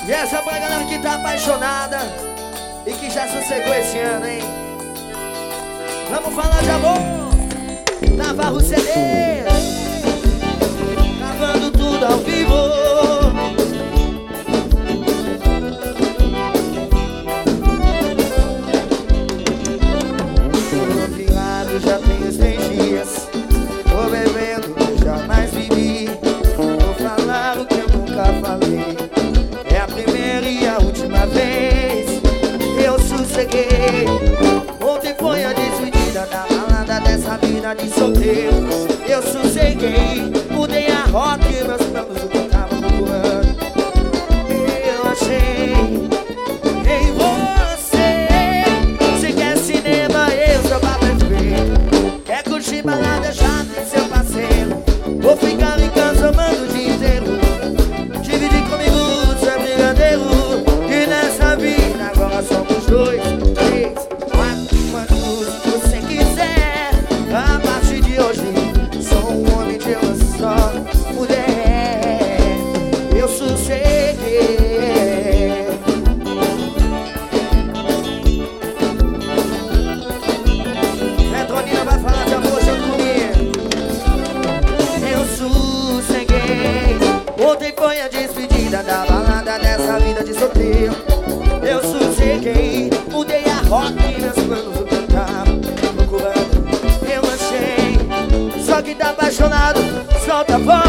E essa pra galera que tá apaixonada e que já sossegou esse ano, hein? Vamos falar de amor. Navarro CD, gravando tudo ao vivo. Tô virado, já tem os 3 dias. Tô bebendo, eu jamais vivi. Vou falar o que eu nunca falei. É a primeira e a última vez. Eu sosseguei. Ontem foi a despedida da balada dessa vida de solteiro. Eu sosseguei, mudei a rota e meus planos do que eu tava procurando. Eu achei em você. Se quer cinema, eu sou pra perfeito. Quer curtir balada, já tem seu parceiro. Vou ficar em casa amando o dia inteiro. Dividir comigo seu brigadeiro. E nessa vida agora somos 2, 3, 4, quantos você quiser. A partir de hoje sou um homem de uma só mulher. Eu sosseguei. Retronina vai falar de amor junto comigo. Eu sosseguei. Ontem foi a despedida da balada dessa vida de solteiro. Eu sosseguei, mudei a rota e meus planos do que eu tava procurando. Eu achei, só que tá apaixonado, solta a voz.